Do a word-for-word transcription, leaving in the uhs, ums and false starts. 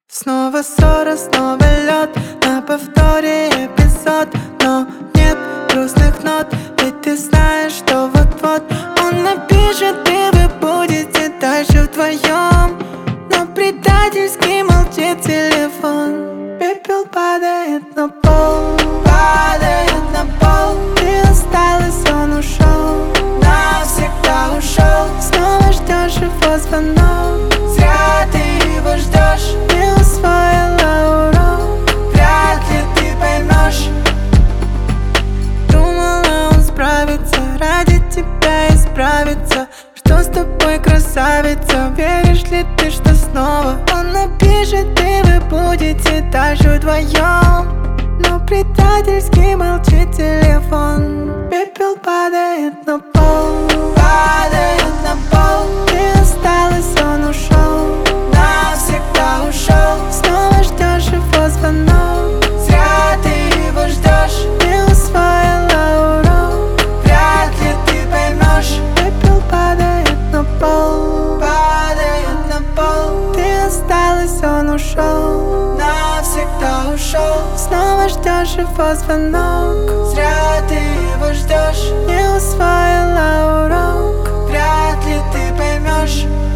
Снова ссора, снова лед, на повторе эпизод. Но нет грустных нот, ведь ты знаешь, что вот-вот он напишет, и вы будете дальше вдвоем. Но предательски молчит телефон. Пепел падает на пол, падает на пол. Ты осталась, он ушел, навсегда ушел. Снова ждешь его звонок, зря ты его ждешь. Не усвоила урок, вряд ли ты поймешь. Думала, он справится, ради тебя исправится. Что с тобой, красавица? Веришь ли ты, что снова он напишет, и вы будете дальше вдвоем? Но предательски молчит телефон. Пепел падает на пол, падает на пол. Ты осталась, он ушел, навсегда ушел. Снова ждешь его звонок, зря ты его ждешь. Не усвоила урок, вряд ли ты поймешь. Пепел падает на пол, падает на пол. Ты осталась, он ушел, навсегда ушел. Снова ждешь его звонок, зря ты его ждешь. Не усвоила урок, вряд ли ты поймешь.